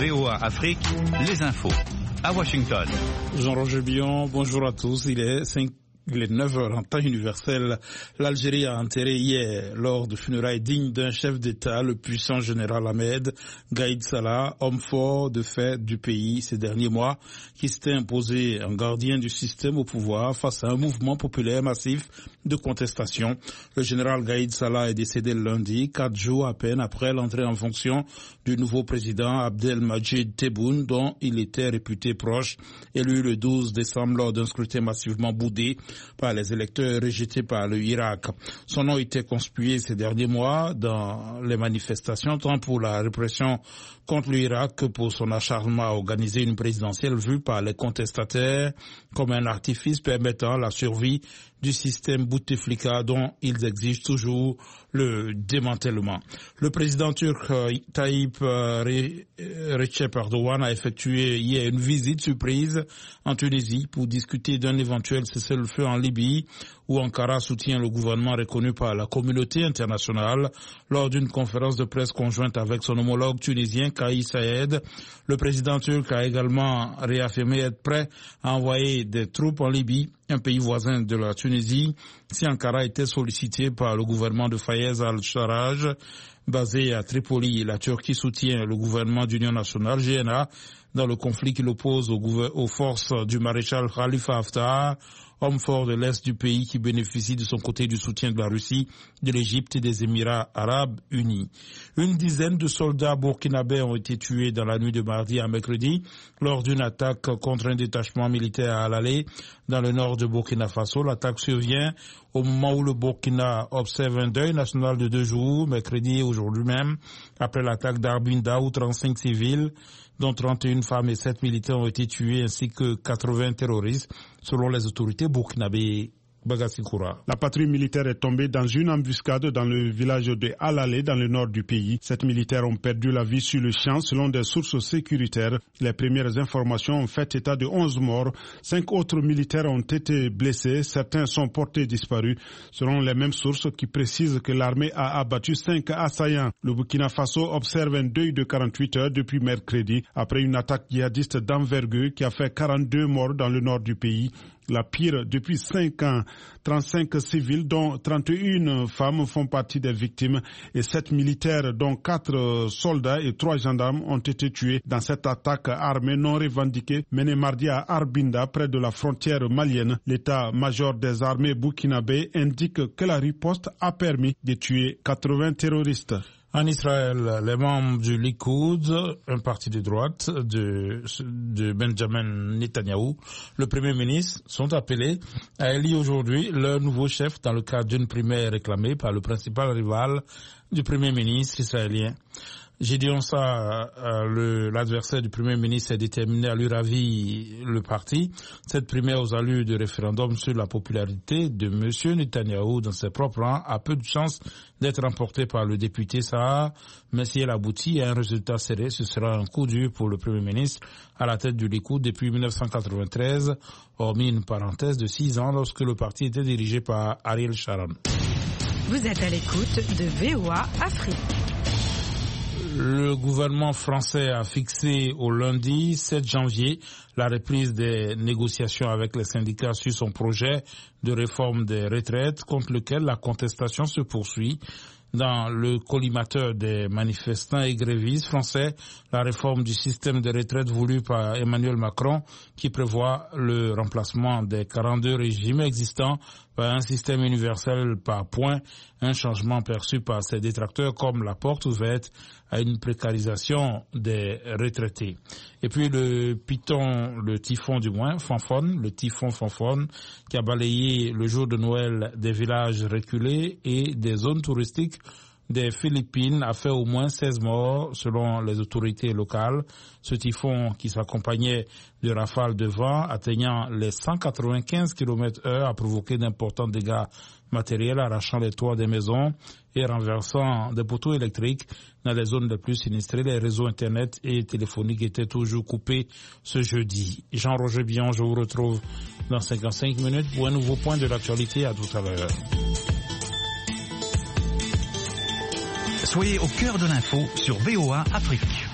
VOA Afrique, les infos. À Washington. Jean-Roger Bion, bonjour à tous. Il est 9h en temps universel. L'Algérie a enterré hier, lors de funérailles dignes d'un chef d'État, le puissant général Ahmed Gaïd Salah, homme fort de fait du pays ces derniers mois, qui s'était imposé en gardien du système au pouvoir face à un mouvement populaire massif de contestation. Le général Gaïd Salah est décédé le lundi, 4 jours à peine après l'entrée en fonction du nouveau président Abdelmadjid Tebboune, dont il était réputé proche, élu le 12 décembre lors d'un scrutin massivement boudé par les électeurs rejetés par le Irak. Son nom était conspué ces derniers mois dans les manifestations, tant pour la répression contre l'Irak que pour son acharnement à organiser une présidentielle vue par les contestataires comme un artifice permettant la survie du système Bouteflika dont ils exigent toujours le démantèlement. Le président turc Tayyip Recep Erdogan a effectué hier une visite surprise en Tunisie pour discuter d'un éventuel cessez-le-feu en Libye, où Ankara soutient le gouvernement reconnu par la communauté internationale. Lors d'une conférence de presse conjointe avec son homologue tunisien Kais Saied, le président turc a également réaffirmé être prêt à envoyer des troupes en Libye, un pays voisin de la Tunisie, si Ankara était sollicité par le gouvernement de Fayez al-Sarraj, basé à Tripoli. La Turquie soutient le gouvernement d'union nationale, GNA, dans le conflit qui l'oppose aux forces du maréchal Khalifa Haftar, homme fort de l'Est du pays qui bénéficie de son côté du soutien de la Russie, de l'Égypte et des Émirats arabes unis. Une dizaine de soldats burkinabés ont été tués dans la nuit de mardi à mercredi lors d'une attaque contre un détachement militaire à Alalé, dans le nord de Burkina Faso. L'attaque survient au moment où le Burkina observe un deuil national de 2 jours, mercredi et aujourd'hui même, après l'attaque d'Arbinda où 35 civils, dont 31 femmes et 7 militaires ont été tués, ainsi que 80 terroristes, selon les autorités burkinabées. La patrouille militaire est tombée dans une embuscade dans le village de Alalé, dans le nord du pays. 7 militaires ont perdu la vie sur le champ, selon des sources sécuritaires. Les premières informations ont fait état de 11 morts. 5 autres militaires ont été blessés. Certains sont portés disparus, selon les mêmes sources qui précisent que l'armée a abattu 5 assaillants. Le Burkina Faso observe un deuil de 48 heures depuis mercredi, après une attaque djihadiste d'envergure qui a fait 42 morts dans le nord du pays. La pire depuis 5 ans. 35 civils, dont 31 femmes, font partie des victimes et 7 militaires, dont 4 soldats et 3 gendarmes, ont été tués dans cette attaque armée non revendiquée menée mardi à Arbinda, près de la frontière malienne. L'état-major des armées burkinabé indique que la riposte a permis de tuer 80 terroristes. En Israël, les membres du Likoud, un parti de droite de Benjamin Netanyahou, le Premier ministre, sont appelés à élire aujourd'hui leur nouveau chef dans le cadre d'une primaire réclamée par le principal rival du Premier ministre israélien. Gideon Sa'ar, l'adversaire du Premier ministre, est déterminé à lui ravir le parti. Cette primaire aux allures de référendum sur la popularité de M. Netanyahou dans ses propres rangs a peu de chances d'être remportée par le député Sa'ar, mais si elle aboutit à un résultat serré, ce sera un coup dur pour le Premier ministre à la tête du Likoud depuis 1993, hormis une parenthèse de 6 ans lorsque le parti était dirigé par Ariel Sharon. Vous êtes à l'écoute de VOA Afrique. Le gouvernement français a fixé au lundi 7 janvier la reprise des négociations avec les syndicats sur son projet de réforme des retraites, contre lequel la contestation se poursuit. Dans le collimateur des manifestants et grévistes français, la réforme du système de retraite voulue par Emmanuel Macron, qui prévoit le remplacement des 42 régimes existants par un système universel par points, un changement perçu par ses détracteurs comme la porte ouverte à une précarisation des retraités. Et puis le typhon Fanfon, qui a balayé le jour de Noël des villages reculés et des zones touristiques des Philippines, a fait au moins 16 morts selon les autorités locales. Ce typhon, qui s'accompagnait de rafales de vent atteignant les 195 km/h, a provoqué d'importants dégâts matériels, arrachant les toits des maisons et renversant des poteaux électriques dans les zones les plus sinistrées. Les réseaux internet et téléphoniques étaient toujours coupés ce jeudi. Jean-Roger Bion, je vous retrouve dans 55 minutes pour un nouveau point de l'actualité. À tout à l'heure. Soyez au cœur de l'info sur VOA Afrique.